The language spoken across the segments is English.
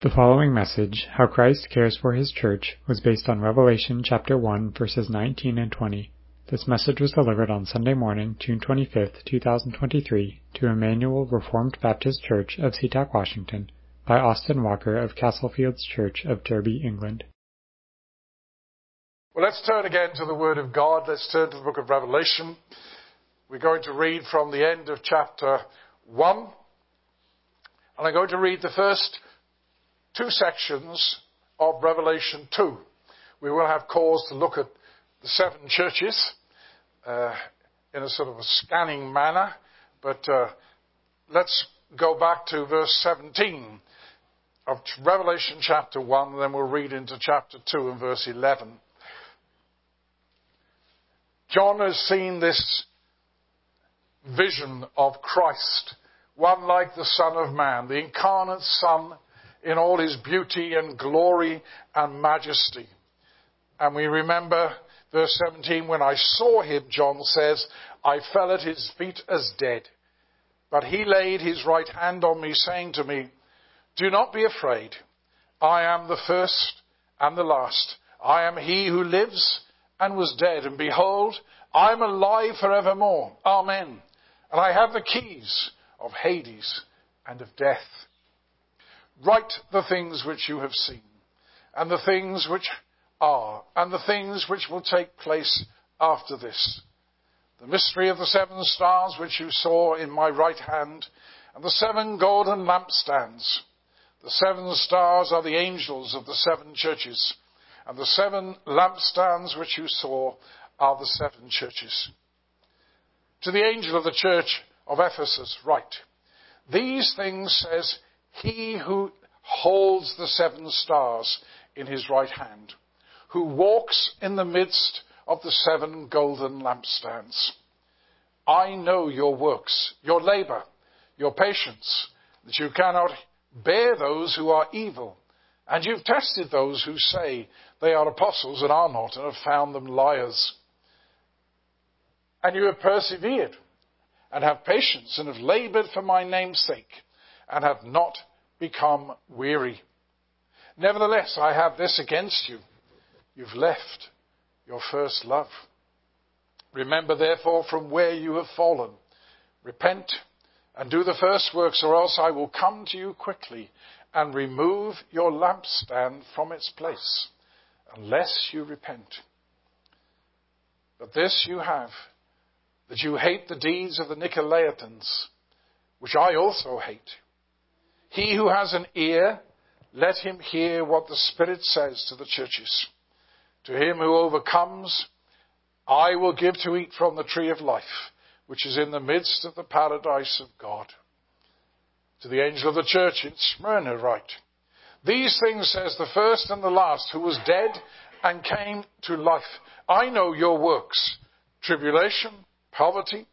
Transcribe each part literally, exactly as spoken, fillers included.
The following message, How Christ Cares for His Church, was based on Revelation chapter one, verses nineteen and twenty. This message was delivered on Sunday morning, June twenty-fifth, two thousand twenty-three, to Emmanuel Reformed Baptist Church of SeaTac, Washington, by Austin Walker of Castlefields Church of Derby, England. Well, let's turn again to the Word of God. Let's turn to the book of Revelation. We're going to read from the end of chapter one. And I'm going to read the first two sections of Revelation two. We will have cause to look at the seven churches uh, in a sort of a scanning manner. But uh, let's go back to verse seventeen of Revelation chapter one, and then we'll read into chapter two and verse eleven. John has seen this vision of Christ, one like the Son of Man, the incarnate Son in all his beauty and glory and majesty. And we remember verse seventeen, when I saw him, John says, I fell at his feet as dead. But he laid his right hand on me, saying to me, do not be afraid. I am the first and the last. I am he who lives and was dead. And behold, I am alive forevermore. Amen. And I have the keys of Hades and of death. Write the things which you have seen, and the things which are, and the things which will take place after this. The mystery of the seven stars which you saw in my right hand, and the seven golden lampstands. The seven stars are the angels of the seven churches, and the seven lampstands which you saw are the seven churches. To the angel of the church of Ephesus write, these things says he who holds the seven stars in his right hand, who walks in the midst of the seven golden lampstands. I know your works, your labor, your patience, that you cannot bear those who are evil, and you've tested those who say they are apostles and are not, and have found them liars. And you have persevered, and have patience, and have labored for my name's sake, and have not become weary. Nevertheless, I have this against you. You've left your first love. Remember, therefore, from where you have fallen. Repent and do the first works, or else I will come to you quickly and remove your lampstand from its place, unless you repent. But this you have, that you hate the deeds of the Nicolaitans, which I also hate. He who has an ear, let him hear what the Spirit says to the churches. To him who overcomes, I will give to eat from the tree of life, which is in the midst of the paradise of God. To the angel of the church in Smyrna write, these things says the first and the last, who was dead and came to life. I know your works, tribulation, poverty,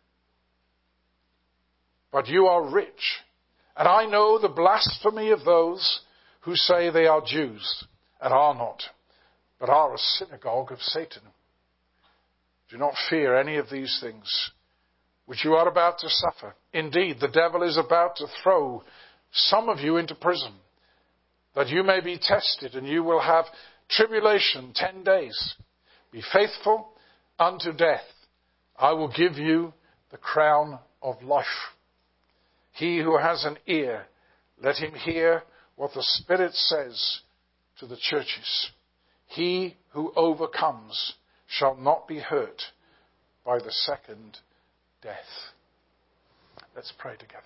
but you are rich. And I know the blasphemy of those who say they are Jews and are not, but are a synagogue of Satan. Do not fear any of these things which you are about to suffer. Indeed, the devil is about to throw some of you into prison, that you may be tested, and you will have tribulation ten days. Be faithful unto death. I will give you the crown of life. He who has an ear, let him hear what the Spirit says to the churches. He who overcomes shall not be hurt by the second death. Let's pray together.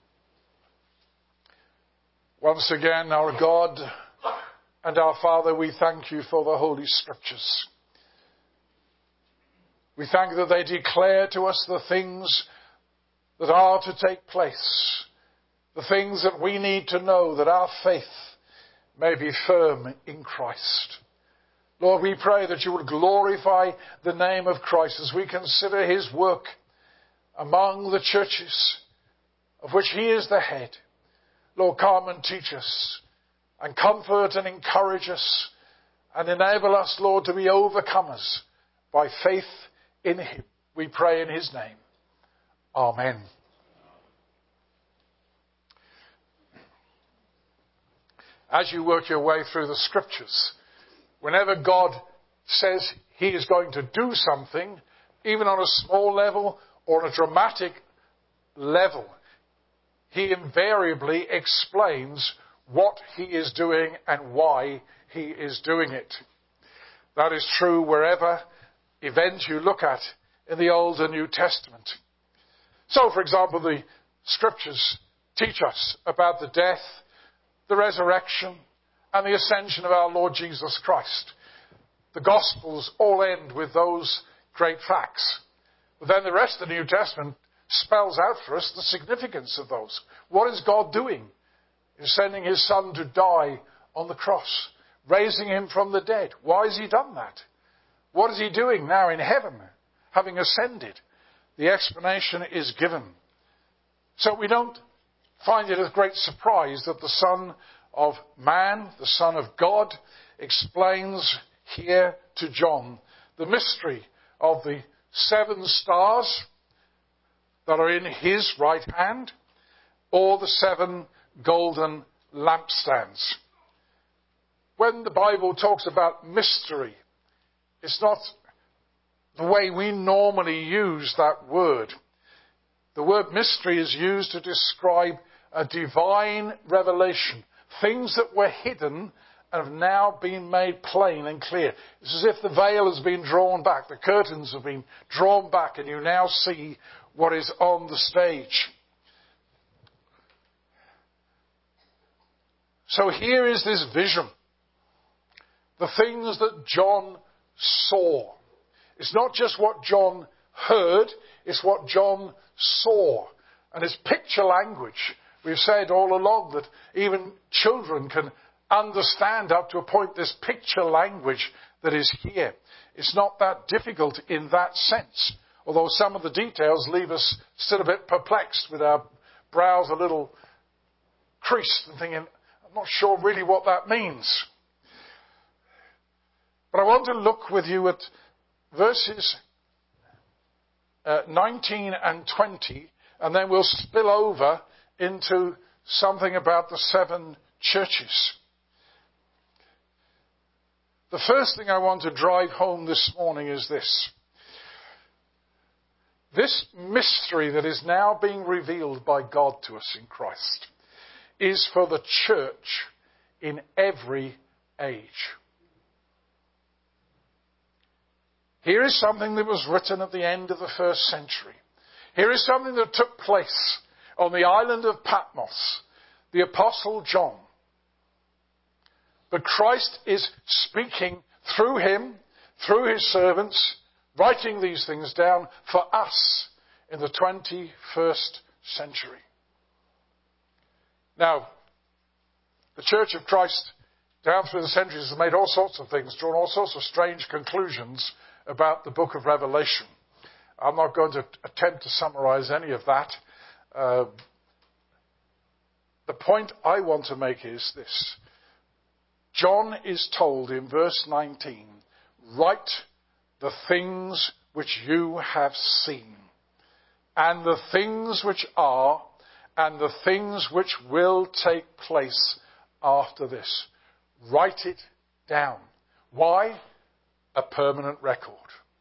Once again, our God and our Father, we thank you for the Holy Scriptures. We thank that they declare to us the things that are to take place, the things that we need to know, that our faith may be firm in Christ. Lord, we pray that you would glorify the name of Christ as we consider his work among the churches of which he is the head. Lord, come and teach us and comfort and encourage us and enable us, Lord, to be overcomers by faith in him. We pray in his name. Amen. as you work your way through the scriptures, whenever God says he is going to do something, even on a small level or on a dramatic level, he invariably explains what he is doing and why he is doing it. That is true wherever event you look at in the Old and New Testament. So, for example, the scriptures teach us about the death, the resurrection, and the ascension of our Lord Jesus Christ. The Gospels all end with those great facts. But then the rest of the New Testament spells out for us the significance of those. What is God doing in sending his Son to die on the cross, raising him from the dead? Why has he done that? What is he doing now in heaven, having ascended? The explanation is given. So we don't find it a great surprise that the Son of Man, the Son of God, explains here to John the mystery of the seven stars that are in his right hand, or the seven golden lampstands. When the Bible talks about mystery, it's not the way we normally use that word. The word mystery is used to describe a divine revelation, things that were hidden and have now been made plain and clear. It's as if the veil has been drawn back, the curtains have been drawn back, and you now see what is on the stage. So here is this vision. The things that John saw. It's not just what John heard, it's what John saw. And it's picture language. We've said all along that even children can understand up to a point this picture language that is here. It's not that difficult in that sense. Although some of the details leave us still a bit perplexed, with our brows a little creased and thinking, I'm not sure really what that means. But I want to look with you at verses uh, nineteen and twenty, and then we'll spill over into something about the seven churches. The first thing I want to drive home this morning is this. This mystery that is now being revealed by God to us in Christ is for the church in every age. Here is something that was written at the end of the first century. Here is something that took place on the island of Patmos, the Apostle John. But Christ is speaking through him, through his servants, writing these things down for us in the twenty-first century. Now, the Church of Christ down through the centuries has made all sorts of things, drawn all sorts of strange conclusions about the book of Revelation. I'm not going to attempt to summarize any of that. Uh, the point I want to make is this. John is told in verse nineteen, write the things which you have seen, and the things which are, and the things which will take place after this. Write it down. Why? A permanent record.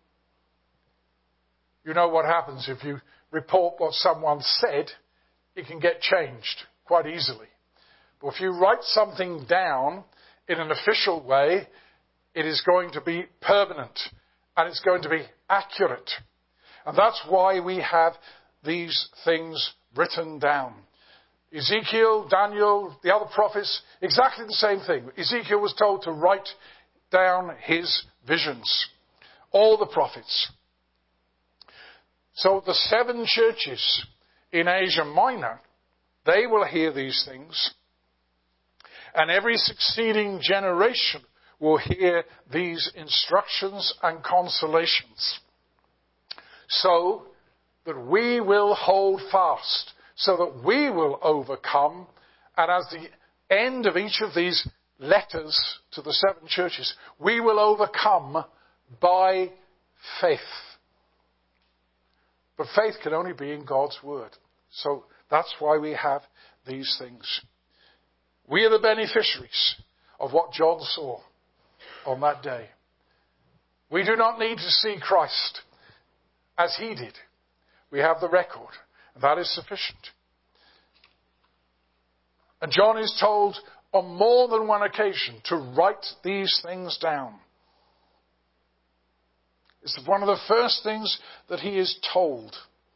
You know what happens if you report what someone said, it can get changed quite easily. But if you write something down in an official way, it is going to be permanent and it's going to be accurate. And that's why we have these things written down. Ezekiel, Daniel, the other prophets, exactly the same thing. Ezekiel was told to write down his visions. All the prophets. So the seven churches in Asia Minor, they will hear these things. And every succeeding generation will hear these instructions and consolations. So that we will hold fast, so that we will overcome. And as the end of each of these letters to the seven churches, we will overcome by faith. But faith can only be in God's word. So that's why we have these things. We are the beneficiaries of what John saw on that day. We do not need to see Christ as he did. We have the record, and that is sufficient. And John is told on more than one occasion to write these things down. It's one of the first things that he is told.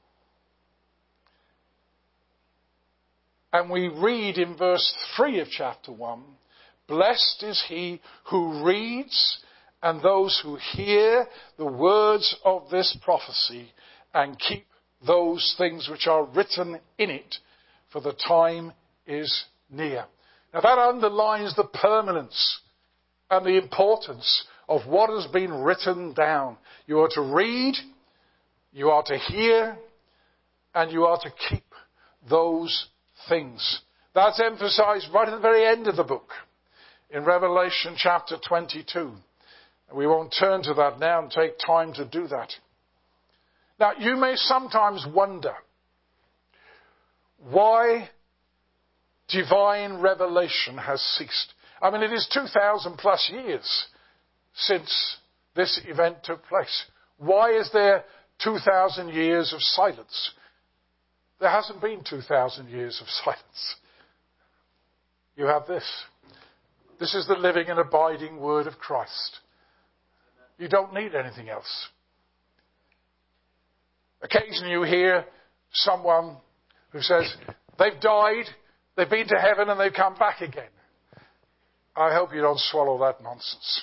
And we read in verse three of chapter one, blessed is he who reads and those who hear the words of this prophecy and keep those things which are written in it, for the time is near. Now that underlines the permanence and the importance of what has been written down. You are to read, you are to hear, and you are to keep those things. That's emphasized right at the very end of the book, in Revelation chapter twenty-two. We won't turn to that now and take time to do that. Now, you may sometimes wonder why divine revelation has ceased. I mean, it is two thousand plus years since this event took place. Why is there two thousand years of silence? There hasn't been two thousand years of silence. You have this. This is the living and abiding word of Christ. You don't need anything else. Occasionally you hear someone who says, they've died, they've been to heaven and they've come back again. I hope you don't swallow that nonsense.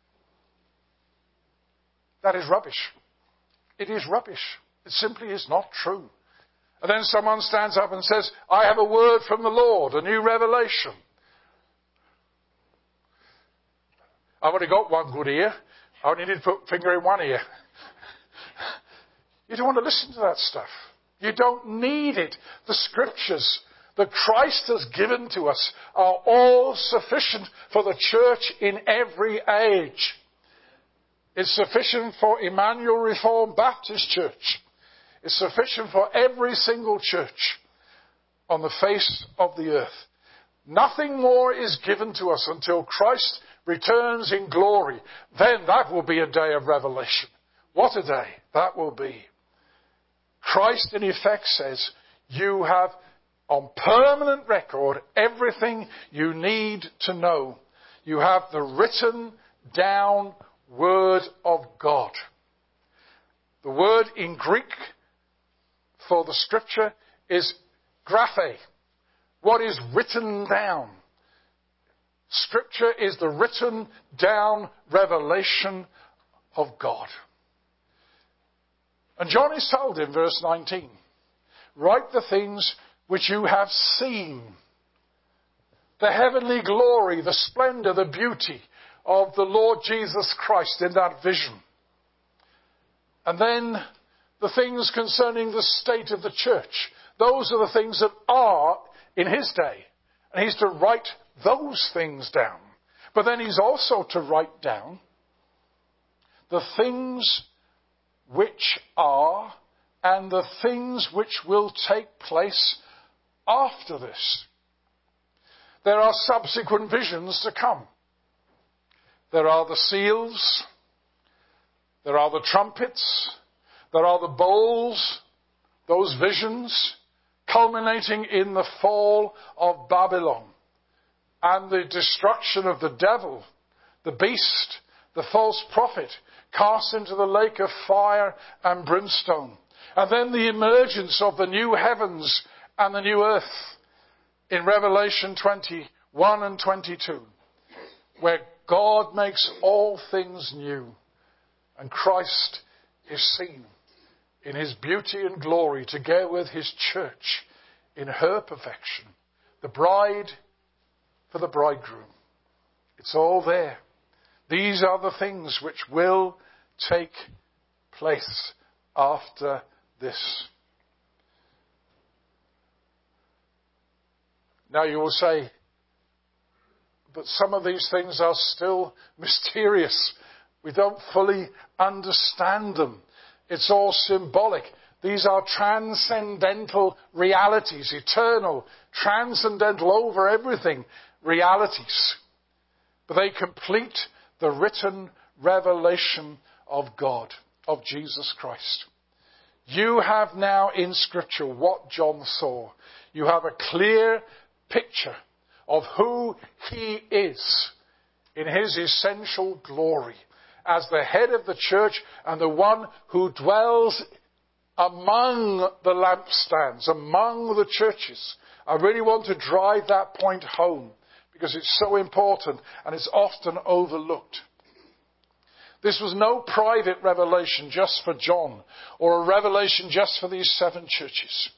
That is rubbish. It is rubbish. It simply is not true. And then someone stands up and says, I have a word from the Lord, a new revelation. I've only got one good ear. I only need to put a finger in one ear. You don't want to listen to that stuff. You don't need it. The scriptures that Christ has given to us are all sufficient for the church in every age. It's sufficient for Emmanuel Reformed Baptist Church. It's sufficient for every single church on the face of the earth. Nothing more is given to us until Christ returns in glory. Then that will be a day of revelation. What a day that will be. Christ in effect says, you have on permanent record everything you need to know. You have the written down word of God. The word in Greek for the scripture is graphe. What is written down? Scripture is the written down revelation of God. And John is told in verse nineteen, write the things which you have seen. The heavenly glory, the splendor, the beauty of the Lord Jesus Christ in that vision. And then the things concerning the state of the church. Those are the things that are in his day. And he's to write those things down. But then he's also to write down the things which are and the things which will take place after this. There are subsequent visions to come. There are the seals. There are the trumpets. There are the bowls. Those visions culminating in the fall of Babylon and the destruction of the devil, the beast, the false prophet, cast into the lake of fire and brimstone. And then the emergence of the new heavens and the new earth in Revelation twenty-one and twenty-two, where God makes all things new and Christ is seen in his beauty and glory together with his church in her perfection, the bride for the bridegroom. It's all there. These are the things which will take place after this. Now you will say, but some of these things are still mysterious. We don't fully understand them. It's all symbolic. These are transcendental realities, eternal, transcendental over everything realities, but they complete the written revelation of God, of Jesus Christ. You have now in Scripture what John saw. You have a clear picture of who he is in his essential glory as the head of the church and the one who dwells among the lampstands, among the churches. I really want to drive that point home because it's so important and it's often overlooked. This was no private revelation just for John or a revelation just for these seven churches.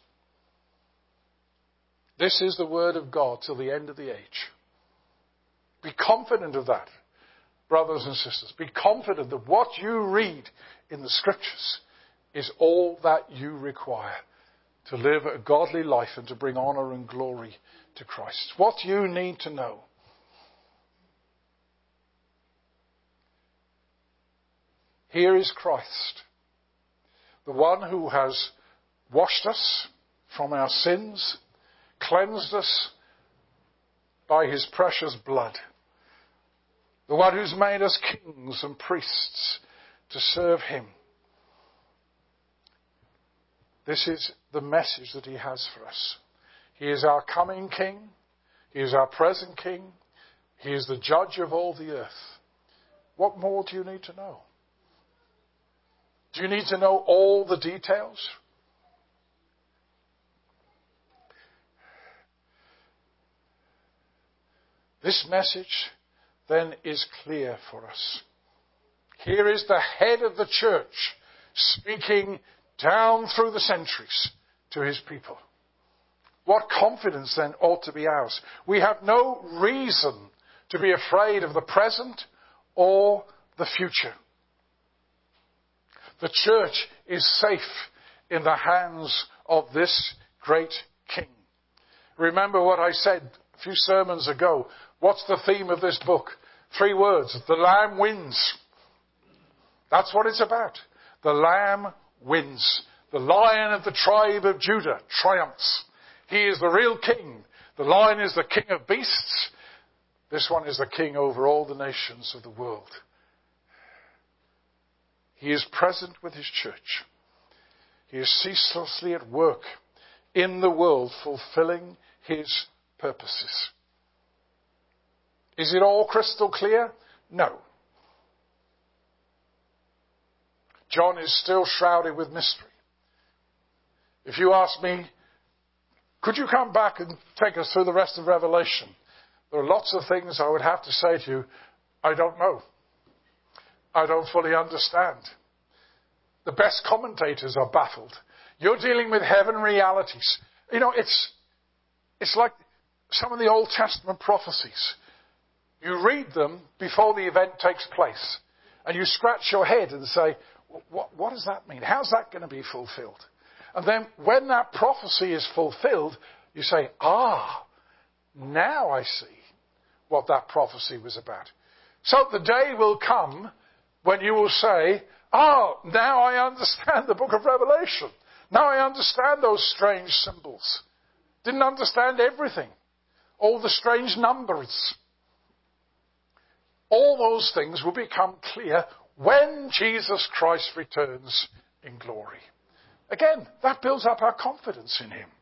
This is the word of God till the end of the age. Be confident of that, brothers and sisters. Be confident that what you read in the Scriptures is all that you require to live a godly life and to bring honor and glory to Christ. What you need to know. Here is Christ, the one who has washed us from our sins, cleansed us by his precious blood, the one who's made us kings and priests to serve him. This is the message that he has for us. He is our coming King. He is our present King. He is the judge of all the earth. What more do you need to know? Do you need to know all the details? This message then is clear for us. Here is the head of the church speaking down through the centuries to his people. What confidence then ought to be ours? We have no reason to be afraid of the present or the future. The church is safe in the hands of this great King. Remember what I said a few sermons ago. What's the theme of this book? Three words. The Lamb wins. That's what it's about. The Lamb wins. The Lion of the tribe of Judah triumphs. He is the real King. The Lion is the King of beasts. This one is the King over all the nations of the world. He is present with his church. He is ceaselessly at work in the world, fulfilling his purposes. Is it all crystal clear? No. John is still shrouded with mystery. If you ask me, could you come back and take us through the rest of Revelation? There are lots of things I would have to say to you, I don't know. I don't fully understand. The best commentators are baffled. You're dealing with heaven realities. You know, it's, it's like some of the Old Testament prophecies. You read them before the event takes place. And you scratch your head and say, what, what does that mean? How's that going to be fulfilled? And then when that prophecy is fulfilled, you say, ah, now I see what that prophecy was about. So the day will come when you will say, oh, now I understand the book of Revelation. Now I understand those strange symbols. Didn't understand everything. All the strange numbers. All those things will become clear when Jesus Christ returns in glory. Again, that builds up our confidence in him.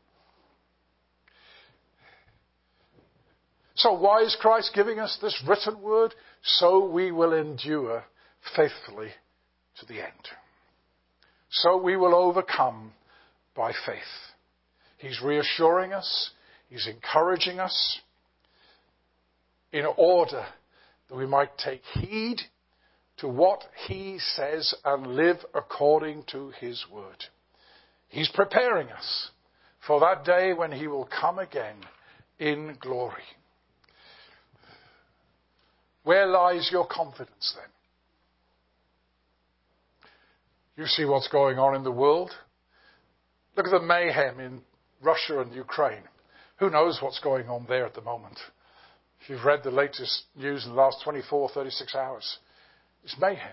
So why is Christ giving us this written word? So we will endure faithfully to the end. So we will overcome by faith. He's reassuring us. He's encouraging us in order that we might take heed to what he says and live according to his word. He's preparing us for that day when he will come again in glory. Where lies your confidence then? You see what's going on in the world. Look at the mayhem in Russia and Ukraine. Who knows what's going on there at the moment? If you've read the latest news in the last twenty-four, thirty-six hours, it's mayhem.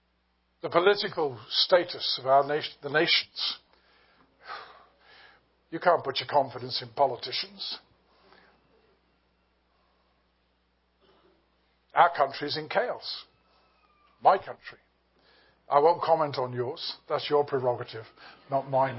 The political status of our nation, the nations. You can't put your confidence in politicians. Our country's in chaos. My country. I won't comment on yours. That's your prerogative, not mine.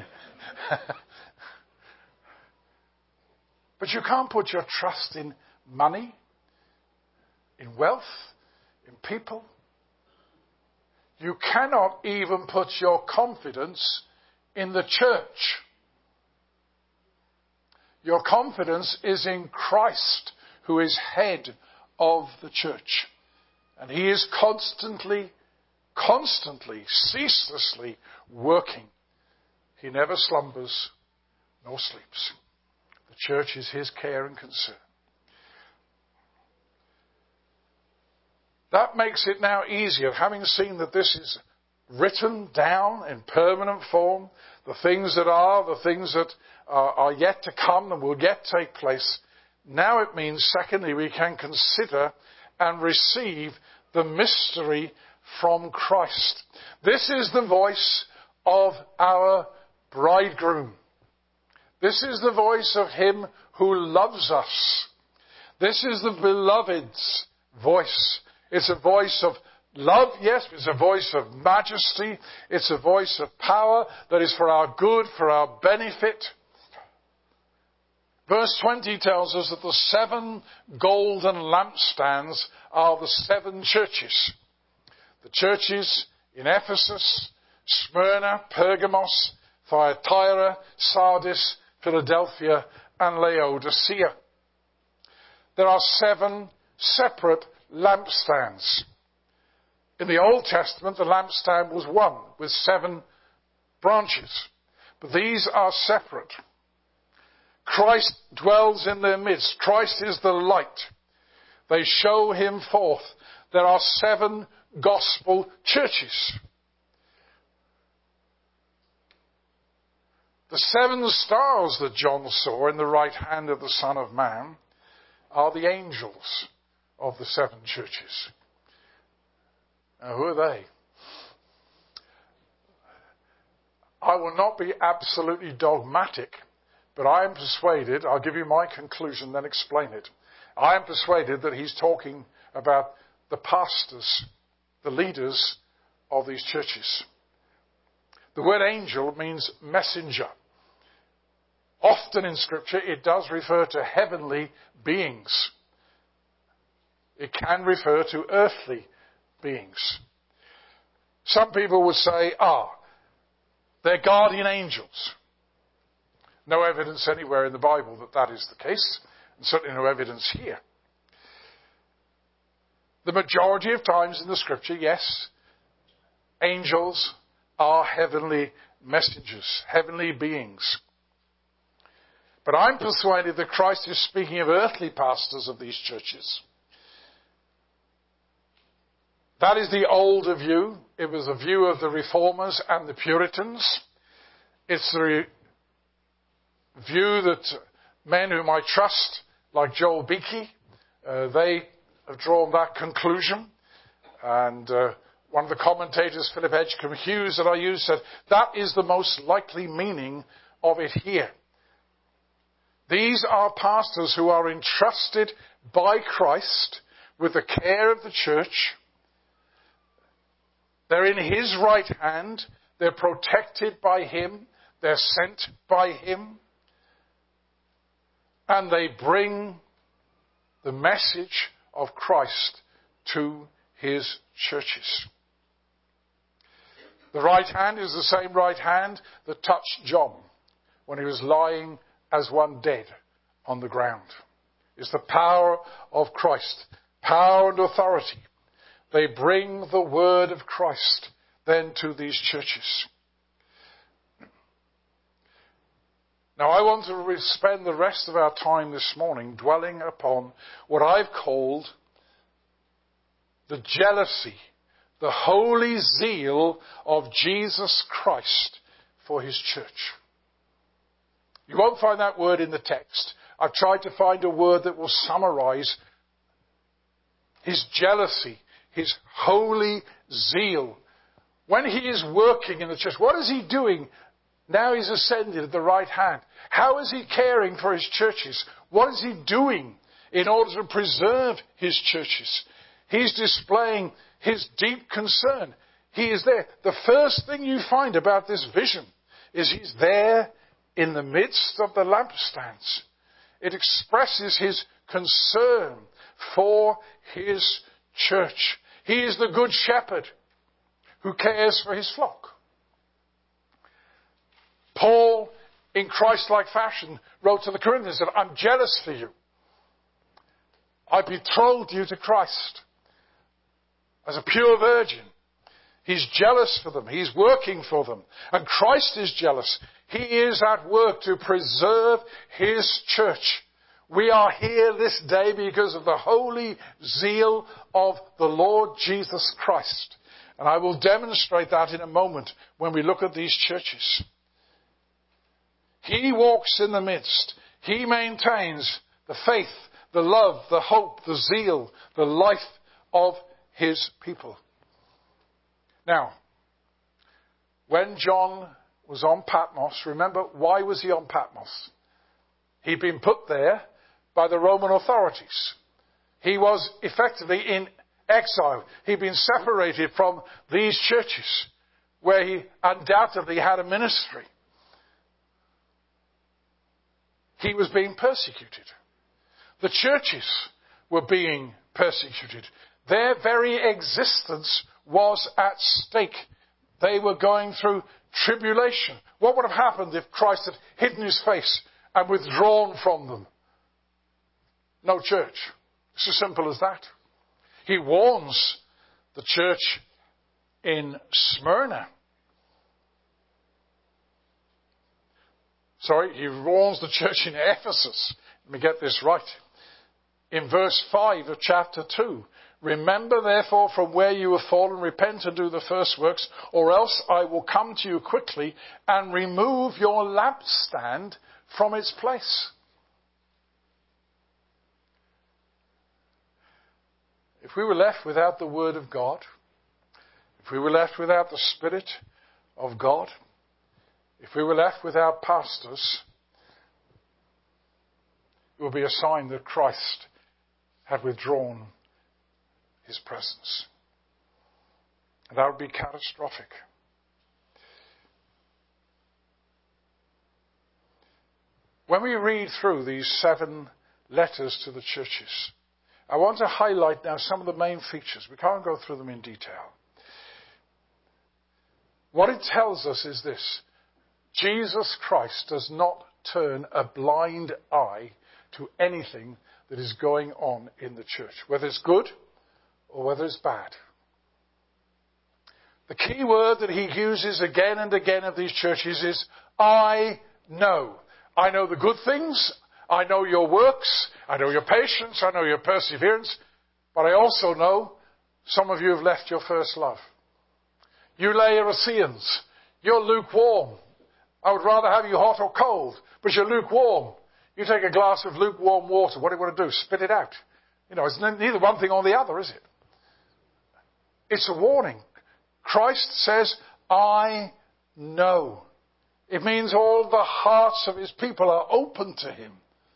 But you can't put your trust in money, in wealth, in people. You cannot even put your confidence in the church. Your confidence is in Christ, who is head of the church. And he is constantly, constantly, ceaselessly working. He never slumbers nor sleeps. The church is his care and concern. That makes it now easier, having seen that this is written down in permanent form, the things that are, the things that are, are yet to come and will yet take place. Now it means, secondly, we can consider and receive the mystery from Christ. This is the voice of our bridegroom. This is the voice of him who loves us. This is the beloved's voice. It's a voice of love, yes. It's a voice of majesty. It's a voice of power that is for our good, for our benefit. Verse twenty tells us that the seven golden lampstands are the seven churches. The churches in Ephesus, Smyrna, Pergamos, Thyatira, Sardis, Philadelphia, and Laodicea. There are seven separate lampstands. In the Old Testament, the lampstand was one with seven branches. But these are separate. Christ dwells in their midst. Christ is the light. They show him forth. There are seven gospel churches. The seven stars that John saw in the right hand of the Son of Man are the angels of the seven churches. Now, who are they? I will not be absolutely dogmatic, but I am persuaded, I'll give you my conclusion, then explain it. I am persuaded that he's talking about the pastors, the leaders of these churches. The word angel means messenger. Often in Scripture it does refer to heavenly beings. It can refer to earthly beings. Some people would say, ah, they're guardian angels. No evidence anywhere in the Bible that that is the case, and certainly no evidence here. The majority of times in the Scripture, yes, angels are heavenly messengers, heavenly beings. But I'm persuaded that Christ is speaking of earthly pastors of these churches. That is the older view. It was the view of the Reformers and the Puritans. It's the re- view that men whom I trust, like Joel Beakey, uh, they have drawn that conclusion. And uh, one of the commentators, Philip Edgecombe Hughes, that I use, said that is the most likely meaning of it here. These are pastors who are entrusted by Christ with the care of the church. They're in his right hand. They're protected by him. They're sent by him. And they bring the message of Christ to his churches. The right hand is the same right hand that touched John when he was lying as one dead on the ground. It's the power of Christ. Power and authority. They bring the word of Christ then to these churches. Now I want to spend the rest of our time this morning dwelling upon what I've called the jealousy, the holy zeal of Jesus Christ for his church. You won't find that word in the text. I've tried to find a word that will summarize his jealousy, his holy zeal. When he is working in the church, what is he doing Now he's ascended at the right hand. How is he caring for his churches? What is he doing in order to preserve his churches? He's displaying his deep concern. He is there. The first thing you find about this vision is he's there in the midst of the lampstands. It expresses his concern for his church. He is the good shepherd who cares for his flock. Paul, in Christ-like fashion, wrote to the Corinthians that I'm jealous for you. I betrothed you to Christ as a pure virgin. He's jealous for them. He's working for them. And Christ is jealous. He is at work to preserve his church. We are here this day because of the holy zeal of the Lord Jesus Christ. And I will demonstrate that in a moment when we look at these churches. He walks in the midst. He maintains the faith, the love, the hope, the zeal, the life of his people. Now, when John was on Patmos, remember, why was he on Patmos? He'd been put there by the Roman authorities. He was effectively in exile. He'd been separated from these churches where he undoubtedly had a ministry. He was being persecuted. The churches were being persecuted. Their very existence was at stake. They were going through tribulation. What would have happened if Christ had hidden his face and withdrawn from them? No church. It's as simple as that. He warns the church in Smyrna. Sorry, he warns the church in Ephesus. Let me get this right. In verse five of chapter two, remember therefore from where you have fallen, repent and do the first works, or else I will come to you quickly and remove your lampstand from its place. If we were left without the Word of God, if we were left without the Spirit of God, if we were left without pastors, it will be a sign that Christ had withdrawn his presence. And that would be catastrophic. When we read through these seven letters to the churches, I want to highlight now some of the main features. We can't go through them in detail. What it tells us is this: Jesus Christ does not turn a blind eye to anything that is going on in the church, whether it's good or whether it's bad. The key word that he uses again and again of these churches is, I know. I know the good things. I know your works. I know your patience. I know your perseverance. But I also know some of you have left your first love. You Laodiceans, you're lukewarm. I would rather have you hot or cold, but you're lukewarm. You take a glass of lukewarm water. What do you want to do? Spit it out. You know, it's neither one thing or the other, is it? It's a warning. Christ says, I know. It means all the hearts of his people are open to him.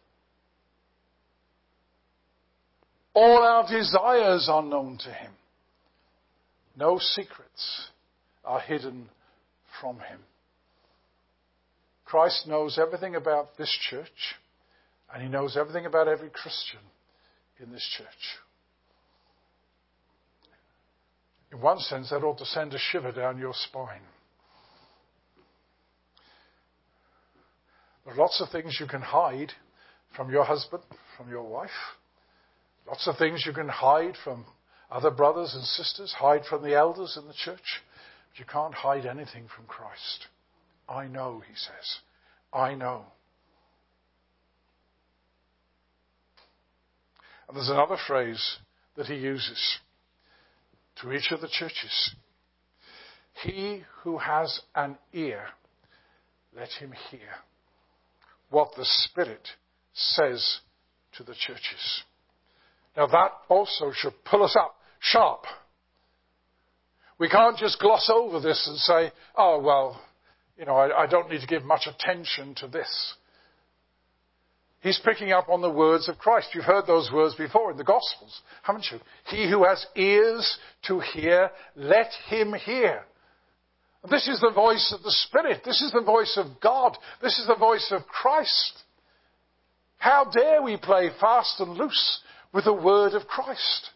All our desires are known to him. No secrets are hidden from him. Christ knows everything about this church, and he knows everything about every Christian in this church. In one sense, that ought to send a shiver down your spine. There are lots of things you can hide from your husband, from your wife. Lots of things you can hide from other brothers and sisters, hide from the elders in the church. But you can't hide anything from Christ. I know, he says. I know. And there's another phrase that he uses to each of the churches. He who has an ear, let him hear what the Spirit says to the churches. Now that also should pull us up sharp. We can't just gloss over this and say, oh, well, you know, I, I don't need to give much attention to this. He's picking up on the words of Christ. You've heard those words before in the Gospels, haven't you? He who has ears to hear, let him hear. This is the voice of the Spirit. This is the voice of God. This is the voice of Christ. How dare we play fast and loose with the word of Christ?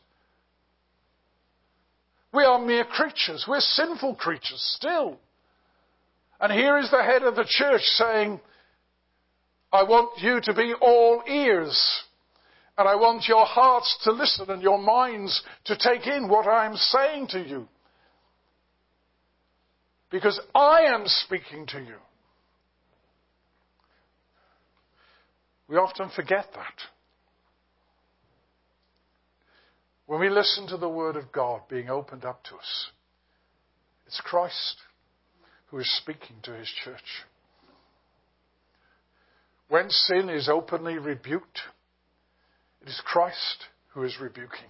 We are mere creatures. We're sinful creatures still. And here is the head of the church saying, I want you to be all ears. And I want your hearts to listen and your minds to take in what I'm saying to you. Because I am speaking to you. We often forget that. When we listen to the Word of God being opened up to us, it's Christ who is speaking to His church. When sin is openly rebuked, it is Christ who is rebuking.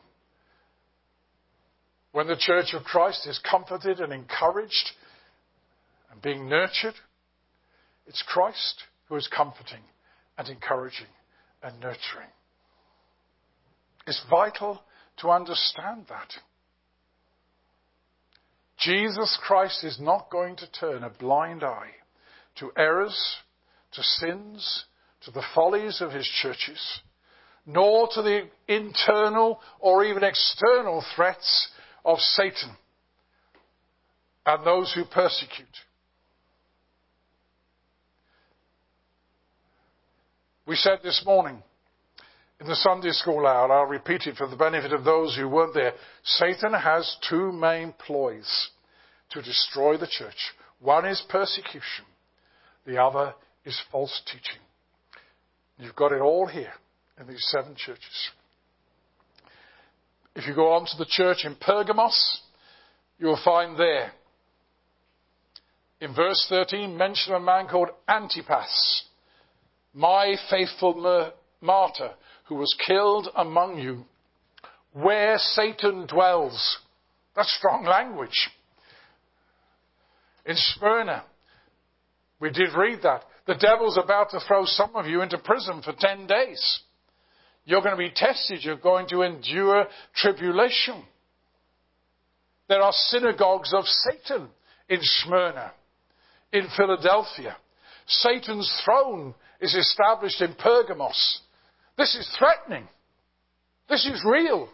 When the church of Christ is comforted and encouraged and being nurtured, it's Christ who is comforting and encouraging and nurturing. It's vital to understand that. Jesus Christ is not going to turn a blind eye to errors, to sins, to the follies of his churches, nor to the internal or even external threats of Satan and those who persecute. We said this morning in the Sunday school hour, I'll repeat it for the benefit of those who weren't there, Satan has two main ploys to destroy the church. One is persecution. The other is false teaching. You've got it all here in these seven churches. If you go on to the church in Pergamos, you'll find there, in verse thirteen, mention of a man called Antipas, my faithful martyr, who was killed among you, where Satan dwells. That's strong language. In Smyrna, we did read that. The devil's about to throw some of you into prison for ten days. You're going to be tested. You're going to endure tribulation. There are synagogues of Satan in Smyrna, in Philadelphia. Satan's throne is established in Pergamos. This is threatening. This is real.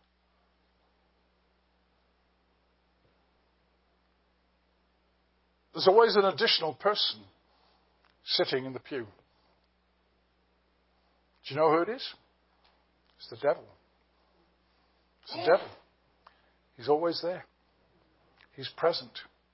There's always an additional person sitting in the pew. Do you know who it is? It's the devil. It's the devil. He's always there. He's present.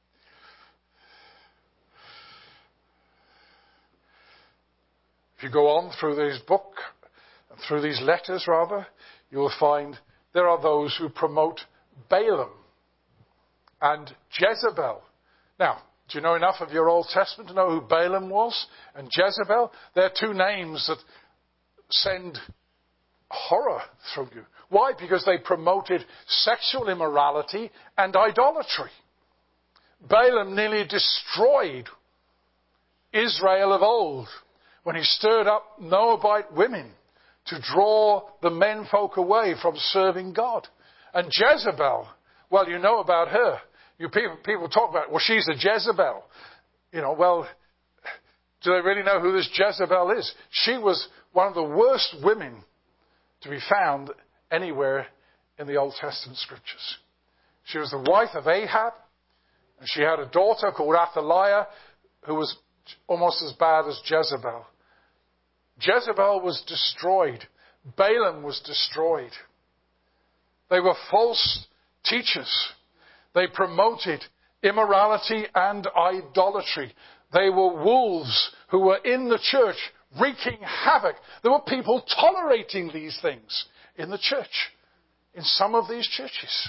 If you go on through this book, through these letters rather, you'll find there are those who promote Balaam and Jezebel. Now, do you know enough of your Old Testament to know who Balaam was and Jezebel? They're two names that send horror through you. Why? Because they promoted sexual immorality and idolatry. Balaam nearly destroyed Israel of old when he stirred up Moabite women to draw the menfolk away from serving God. And Jezebel, well, you know about her. You people, people talk about, well, she's a Jezebel. You know, well, do they really know who this Jezebel is? She was one of the worst women to be found anywhere in the Old Testament scriptures. She was the wife of Ahab, and she had a daughter called Athaliah, who was almost as bad as Jezebel. Jezebel was destroyed. Balaam was destroyed. They were false teachers. They promoted immorality and idolatry. They were wolves who were in the church wreaking havoc. There were people tolerating these things in the church, in some of these churches.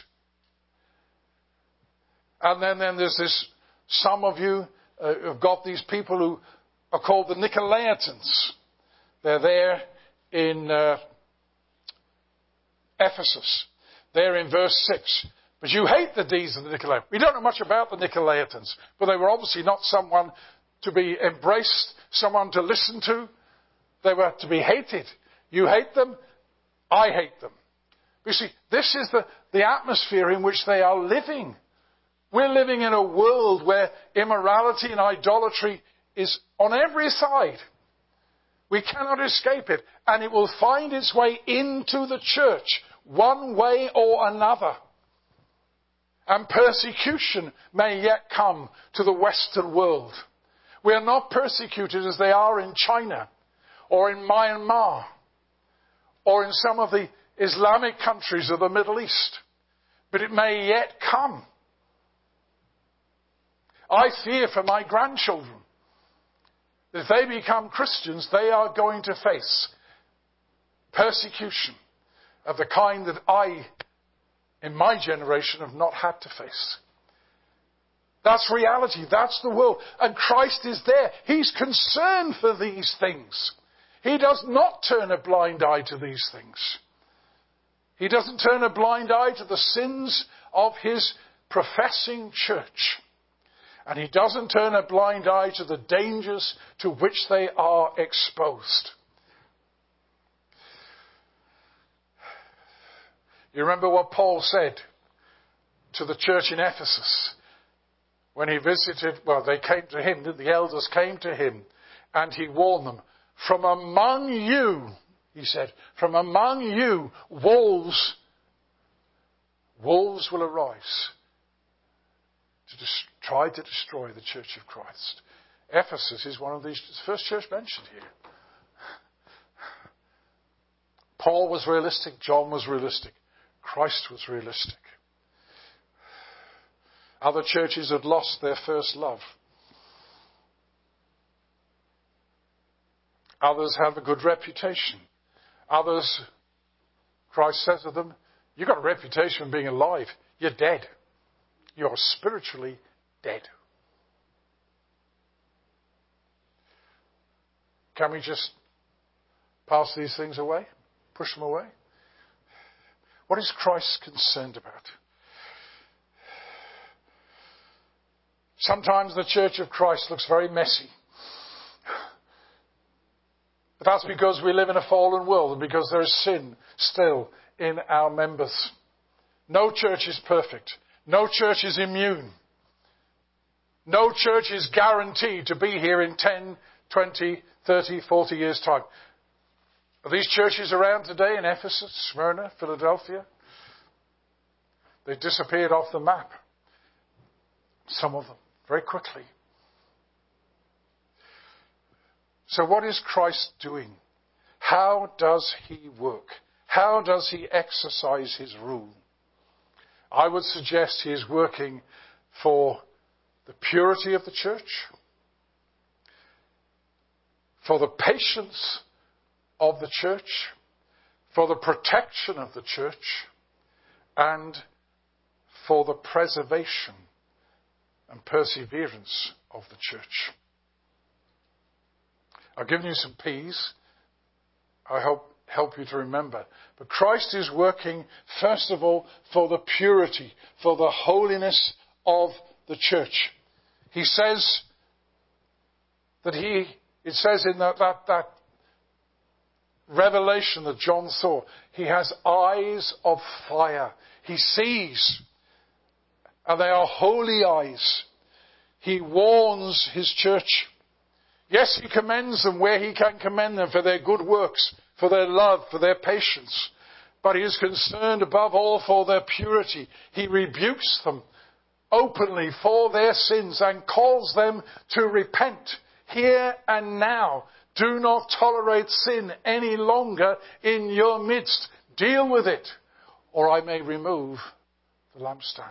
And then, then there's this, some of you uh, have got these people who are called the Nicolaitans. They're there in uh, Ephesus. There in verse six. But you hate the deeds of the Nicolaitans. We don't know much about the Nicolaitans, but they were obviously not someone to be embraced, someone to listen to. They were to be hated. You hate them, I hate them. You see, this is the, the atmosphere in which they are living. We're living in a world where immorality and idolatry is on every side. We cannot escape it. And it will find its way into the church one way or another. And persecution may yet come to the Western world. We are not persecuted as they are in China or in Myanmar or in some of the Islamic countries of the Middle East. But it may yet come. I fear for my grandchildren. If they become Christians, they are going to face persecution of the kind that I, in my generation, have not had to face. That's reality. That's the world. And Christ is there. He's concerned for these things. He does not turn a blind eye to these things. He doesn't turn a blind eye to the sins of his professing church. And he doesn't turn a blind eye to the dangers to which they are exposed. You remember what Paul said to the church in Ephesus when he visited, well, they came to him, the elders came to him, and he warned them, from among you, he said, from among you, wolves, wolves will arise to dis- try to destroy the church of Christ. Ephesus is one of these, the first church mentioned here. Paul was realistic, John was realistic, Christ was realistic. Other churches had lost their first love. Others have a good reputation. Others, Christ says of them, you've got a reputation of being alive. You're dead. You're spiritually dead. Can we just pass these things away? Push them away? What is Christ concerned about? Sometimes the church of Christ looks very messy. But that's because we live in a fallen world and because there is sin still in our members. No church is perfect. No church is immune. No church is guaranteed to be here in ten, twenty, thirty, forty years' time. Are these churches around today in Ephesus, Smyrna, Philadelphia? They disappeared off the map. Some of them, very quickly. So what is Christ doing? How does he work? How does he exercise his rule? I would suggest he is working for the purity of the church, for the patience of the church, for the protection of the church, and for the preservation and perseverance of the church. I've given you some P's. I hope help you to remember. But Christ is working, first of all, for the purity, for the holiness of the church. He says that he, it says in that, that, that revelation that John saw, he has eyes of fire. He sees, and they are holy eyes. He warns his church. Yes, he commends them where he can commend them for their good works, for their love, for their patience. But he is concerned above all for their purity. He rebukes them openly for their sins and calls them to repent here and now. Do not tolerate sin any longer in your midst. Deal with it, or I may remove the lampstand.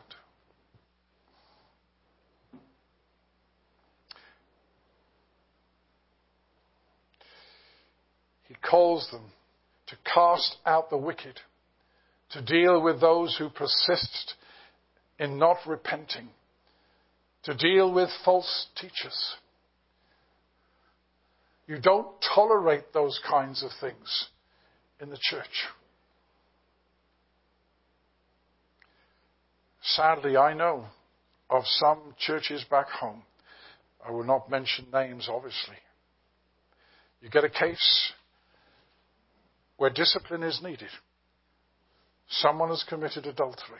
He calls them to cast out the wicked, to deal with those who persist in not repenting, to deal with false teachers. You don't tolerate those kinds of things in the church. sadly, I know of some churches back home. I will not mention names, obviously. You get a case where discipline is needed. Someone has committed adultery.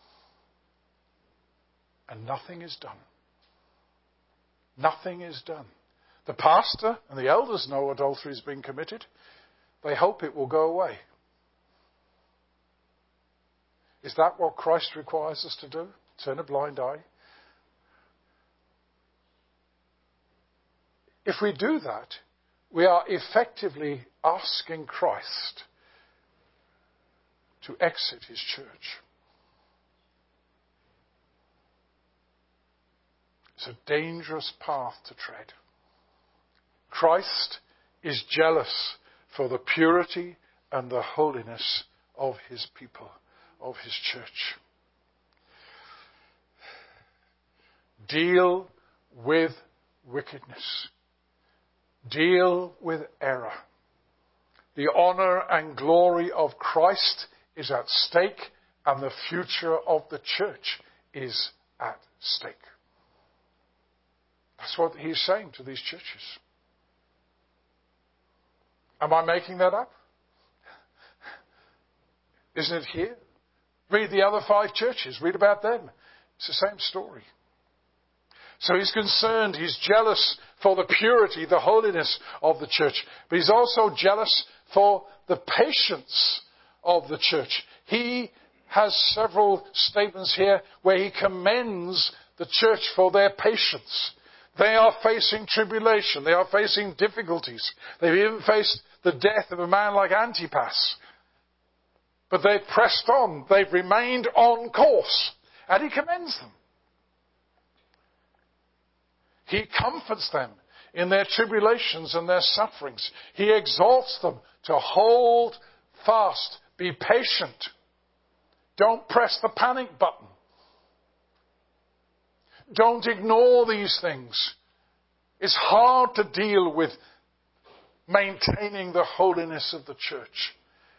And nothing is done. Nothing is done. The pastor and the elders know adultery has been committed. They hope it will go away. Is that what Christ requires us to do? Turn a blind eye? If we do that, we are effectively asking Christ to exit his church. It's a dangerous path to tread. Christ is jealous for the purity and the holiness of his people, of his church. Deal with wickedness. Deal with error. The honor and glory of Christ is at stake, and the future of the church is at stake. That's what he's saying to these churches. Am I making that up? Isn't it here? Read the other five churches. Read about them. It's the same story. So he's concerned, he's jealous for the purity, the holiness of the church. But he's also jealous for the patience of the church. He has several statements here where he commends the church for their patience. They are facing tribulation. They are facing difficulties. They've even faced the death of a man like Antipas. But they've pressed on. They've remained on course. And he commends them. He comforts them in their tribulations and their sufferings. He exhorts them to hold fast. Be patient. Don't press the panic button. Don't ignore these things. It's hard to deal with maintaining the holiness of the church.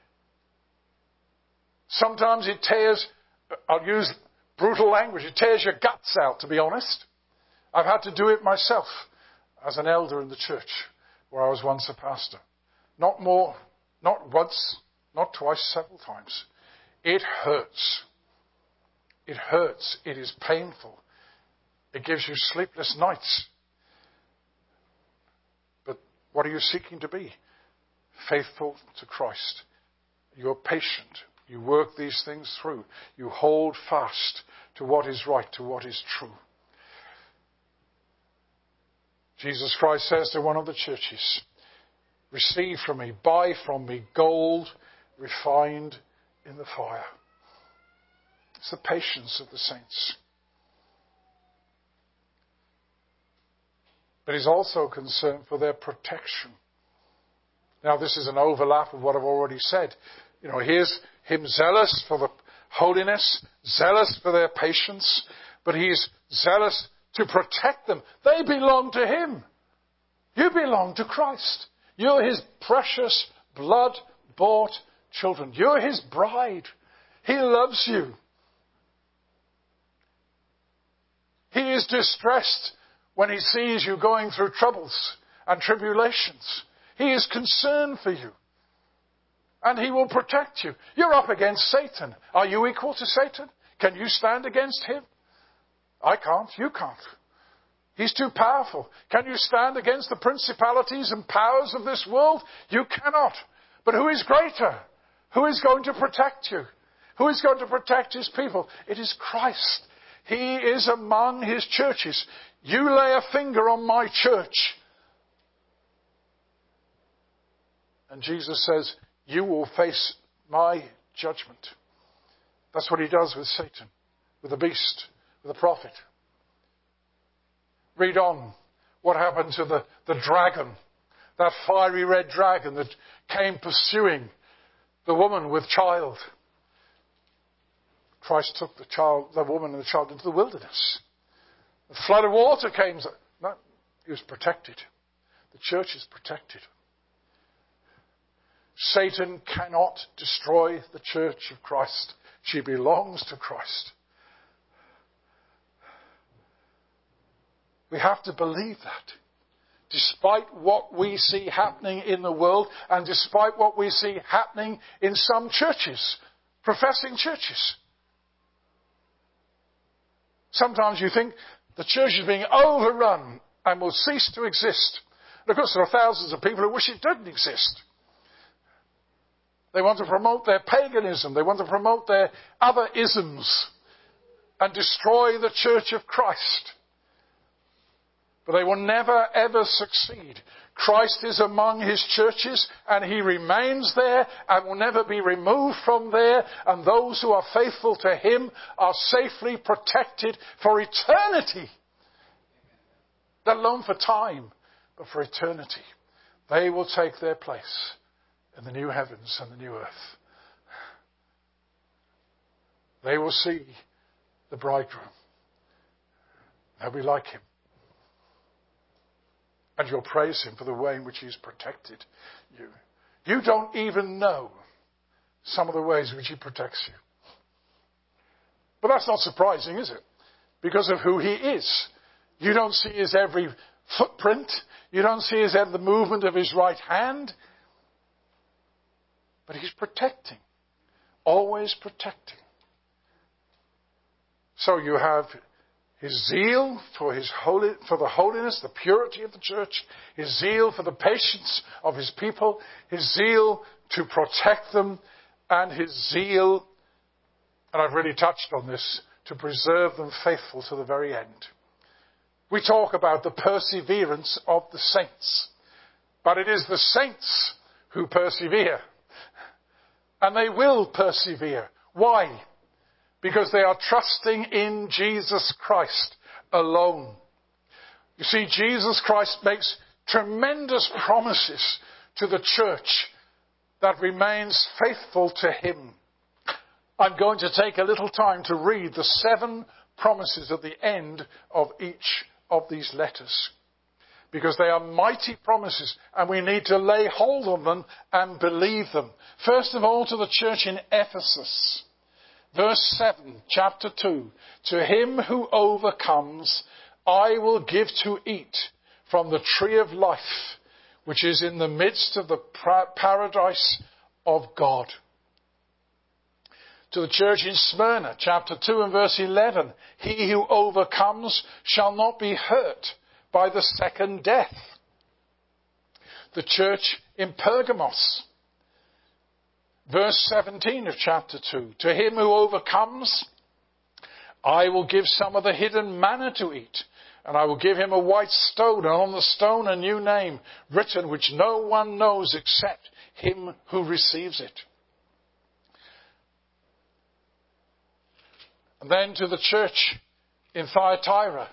Sometimes it tears, I'll use brutal language, it tears your guts out, to be honest. I've had to do it myself as an elder in the church where I was once a pastor. Not more, not once, not twice, several times. It hurts. It hurts. It is painful. It gives you sleepless nights. But what are you seeking to be? Faithful to Christ. You're patient. You work these things through. You hold fast to what is right, to what is true. Jesus Christ says to one of the churches, receive from me, buy from me gold refined in the fire. It's the patience of the saints. But he's also concerned for their protection. Now this is an overlap of what I've already said. You know, here's him zealous for the holiness, zealous for their patience, but he's zealous to protect them. They belong to him. You belong to Christ. You're his precious blood-bought children. You're his bride. He loves you. He is distressed when he sees you going through troubles and tribulations. He is concerned for you. And he will protect you. You're up against Satan. Are you equal to Satan? Can you stand against him? I can't. You can't. He's too powerful. Can you stand against the principalities and powers of this world? You cannot. But who is greater? Who is going to protect you? Who is going to protect his people? It is Christ. He is among his churches. You lay a finger on my church. And Jesus says, you will face my judgment. That's what he does with Satan, with the beast, with the prophet. Read on. What happened to the, the dragon, that fiery red dragon that came pursuing the woman with child. Christ took the child, the woman and the child into the wilderness. A flood of water came. No, he was protected. The church is protected. Satan cannot destroy the church of Christ. She belongs to Christ. We have to believe that. Despite what we see happening in the world and despite what we see happening in some churches, professing churches. Sometimes you think the church is being overrun and will cease to exist. And of course, there are thousands of people who wish it didn't exist. They want to promote their paganism. They want to promote their other isms and destroy the church of Christ. But they will never, ever succeed. Christ is among his churches and he remains there and will never be removed from there. And those who are faithful to him are safely protected for eternity. Not alone for time, but for eternity. They will take their place in the new heavens and the new earth. They will see the bridegroom. They'll be like him. And you'll praise him for the way in which he's protected you. You don't even know some of the ways in which he protects you. But that's not surprising, is it? Because of who he is. You don't see his every footprint. You don't see his every movement of his right hand. But he's protecting. Always protecting. So you have his zeal for his holy, for the holiness, the purity of the church, his zeal for the patience of his people, his zeal to protect them, and his zeal, and I've really touched on this, to preserve them faithful to the very end. We talk about the perseverance of the saints, but it is the saints who persevere, and they will persevere. Why? Because they are trusting in Jesus Christ alone. You see, Jesus Christ makes tremendous promises to the church that remains faithful to him. I'm going to take a little time to read the seven promises at the end of each of these letters. Because they are mighty promises and we need to lay hold of them and believe them. First of all, to the church in Ephesus. Verse seven, chapter two. To him who overcomes, I will give to eat from the tree of life, which is in the midst of the paradise of God. To the church in Smyrna, chapter two and verse eleven. He who overcomes shall not be hurt by the second death. The church in Pergamos, verse seventeen of chapter two. To him who overcomes, I will give some of the hidden manna to eat, and I will give him a white stone, and on the stone a new name written, which no one knows except him who receives it. And then to the church in Thyatira.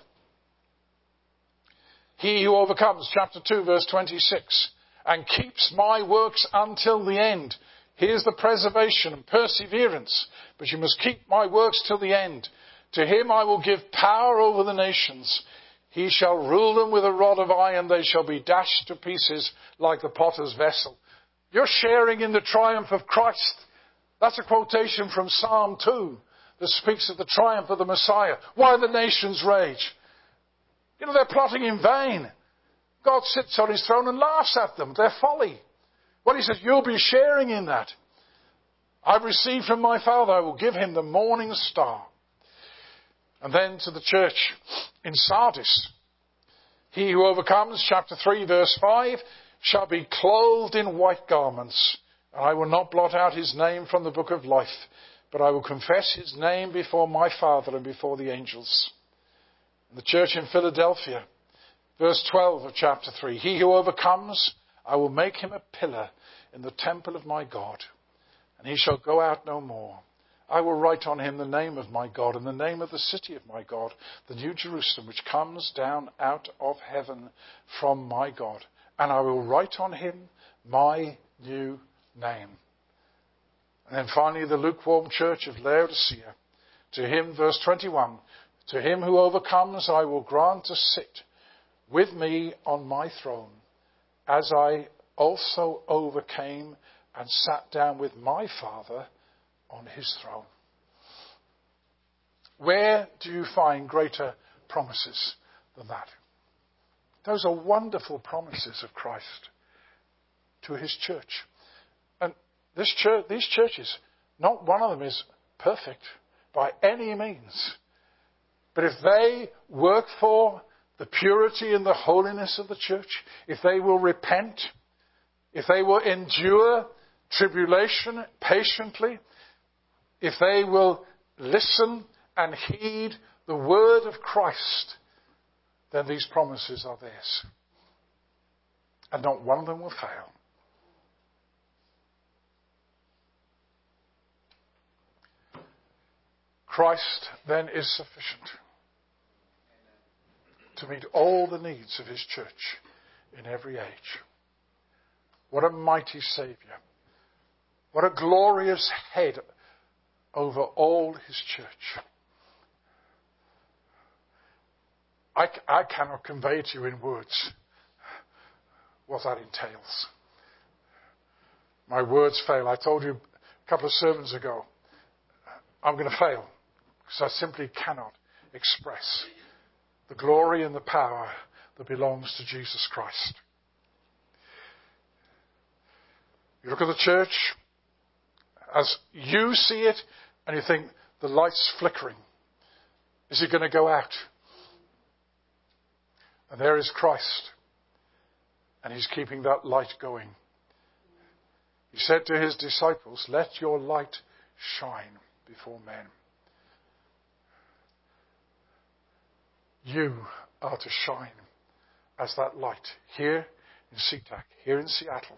He who overcomes, chapter two, verse twenty-six, and keeps my works until the end. Here's the preservation and perseverance. But you must keep my works till the end. To him I will give power over the nations. He shall rule them with a rod of iron. They shall be dashed to pieces like the potter's vessel. You're sharing in the triumph of Christ. That's a quotation from Psalm two that speaks of the triumph of the Messiah. Why the nations rage? You know, they're plotting in vain. God sits on his throne and laughs at them, their folly. Well, he says, you'll be sharing in that. I've received from my Father, I will give him the morning star. And then to the church in Sardis. He who overcomes, chapter three, verse five, shall be clothed in white garments. And I will not blot out his name from the book of life, but I will confess his name before my Father and before the angels. And the church in Philadelphia, verse twelve of chapter three. He who overcomes, I will make him a pillar in the temple of my God, and he shall go out no more. I will write on him the name of my God and the name of the city of my God, the new Jerusalem, which comes down out of heaven from my God. And I will write on him my new name. And then finally, the lukewarm church of Laodicea. To him, verse twenty-one, to him who overcomes, I will grant to sit with me on my throne, as I also overcame and sat down with my Father on his throne. Where do you find greater promises than that? Those are wonderful promises of Christ to his church. And this church, these churches, not one of them is perfect by any means. But if they work for the purity and the holiness of the church, if they will repent, if they will endure tribulation patiently, if they will listen and heed the word of Christ, then these promises are theirs. And not one of them will fail. Christ then is sufficient to meet all the needs of his church in every age. What a mighty Saviour. What a glorious head over all his church. I, I cannot convey to you in words what that entails. My words fail. I told you a couple of sermons ago, I'm going to fail because I simply cannot express the glory and the power that belongs to Jesus Christ. You look at the church as you see it and you think the light's flickering. Is it going to go out? And there is Christ. And he's keeping that light going. He said to his disciples, let your light shine before men. You are to shine as that light here in SeaTac, here in Seattle.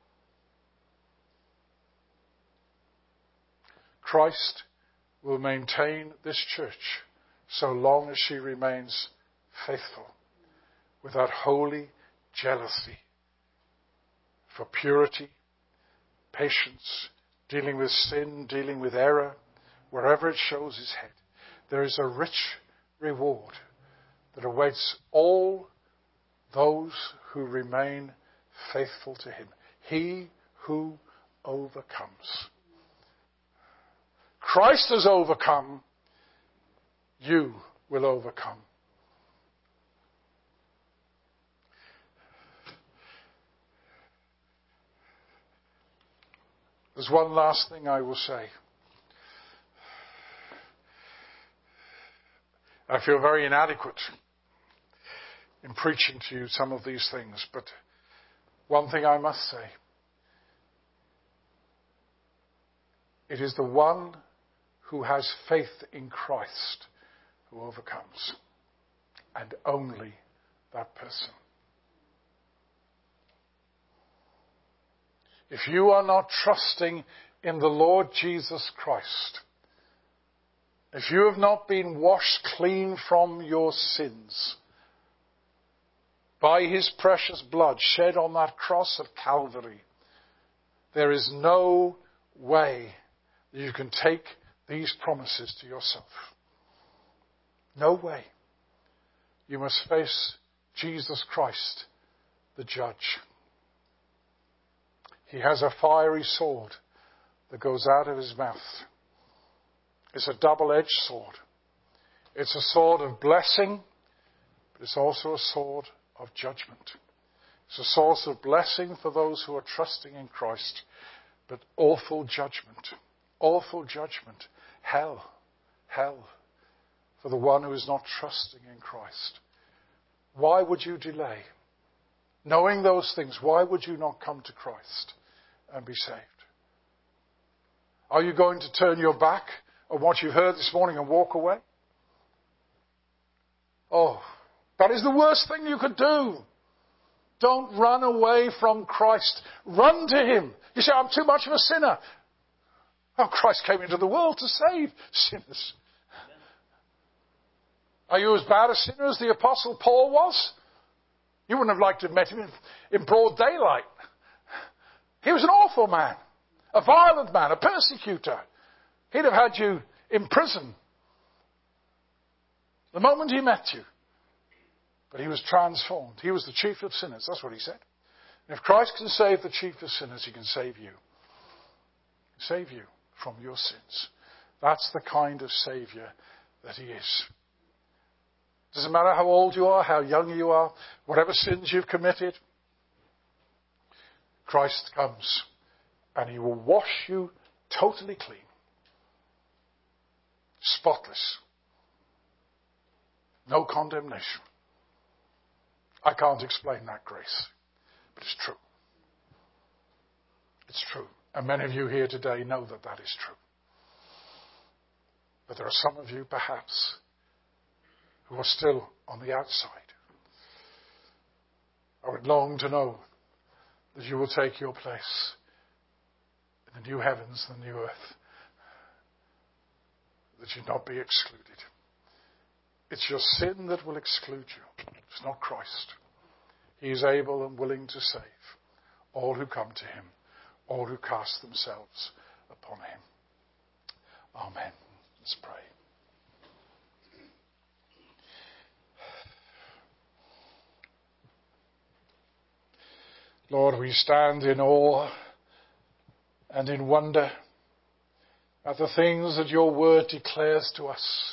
Christ will maintain this church so long as she remains faithful with that holy jealousy for purity, patience, dealing with sin, dealing with error, wherever it shows its head. There is a rich reward that awaits all those who remain faithful to him. He who overcomes. Christ has overcome. You will overcome. There's one last thing I will say. I feel very inadequate in preaching to you some of these things, but one thing I must say. It is the one who has faith in Christ who overcomes. And only that person. If you are not trusting in the Lord Jesus Christ, if you have not been washed clean from your sins by his precious blood shed on that cross of Calvary, there is no way that you can take these promises to yourself. No way. You must face Jesus Christ, the judge. He has a fiery sword that goes out of his mouth. It's a double-edged sword. It's a sword of blessing, but it's also a sword of judgment. It's a source of blessing for those who are trusting in Christ, but awful judgment. Awful judgment. Hell. Hell for the one who is not trusting in Christ. Why would you delay? Knowing those things, why would you not come to Christ and be saved? Are you going to turn your back on what you've heard this morning and walk away? Oh, that is the worst thing you could do. Don't run away from Christ. Run to him. You say, I'm too much of a sinner. Oh, Christ came into the world to save sinners. Are you as bad a sinner as the Apostle Paul was? You wouldn't have liked to have met him in, in broad daylight. He was an awful man, a violent man, a persecutor. He'd have had you in prison the moment he met you. But he was transformed. He was the chief of sinners. That's what he said. And if Christ can save the chief of sinners, he can save you. Save you from your sins. That's the kind of Saviour that he is. Doesn't matter how old you are, how young you are, whatever sins you've committed. Christ comes and he will wash you totally clean. Spotless. No condemnation. I can't explain that grace, but it's true. It's true. And many of you here today know that that is true. But there are some of you, perhaps, who are still on the outside. I would long to know that you will take your place in the new heavens, the new earth, that you not be excluded. It's your sin that will exclude you. It's not Christ. He is able and willing to save all who come to him, all who cast themselves upon him. Amen. Let's pray. Lord, we stand in awe and in wonder at the things that your word declares to us.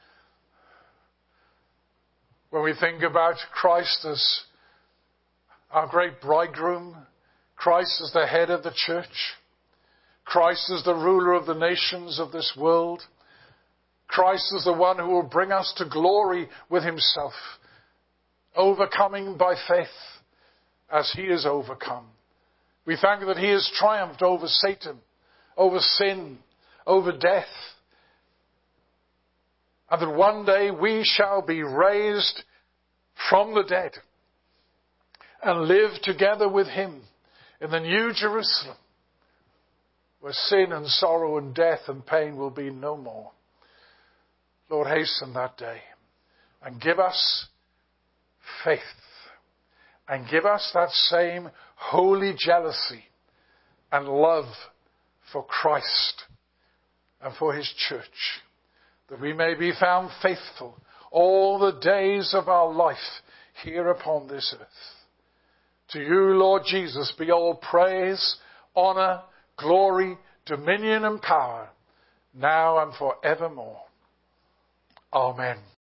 When we think about Christ as our great bridegroom, Christ as the head of the church, Christ as the ruler of the nations of this world, Christ as the one who will bring us to glory with himself, overcoming by faith as he is overcome. We thank you that he has triumphed over Satan, over sin, over death, and that one day we shall be raised from the dead and live together with him in the new Jerusalem, where sin and sorrow and death and pain will be no more. Lord, hasten that day and give us faith and give us that same holy jealousy and love for Christ and for his church, that we may be found faithful all the days of our life here upon this earth. To you, Lord Jesus, be all praise, honor, glory, dominion and power, now and forevermore. Amen.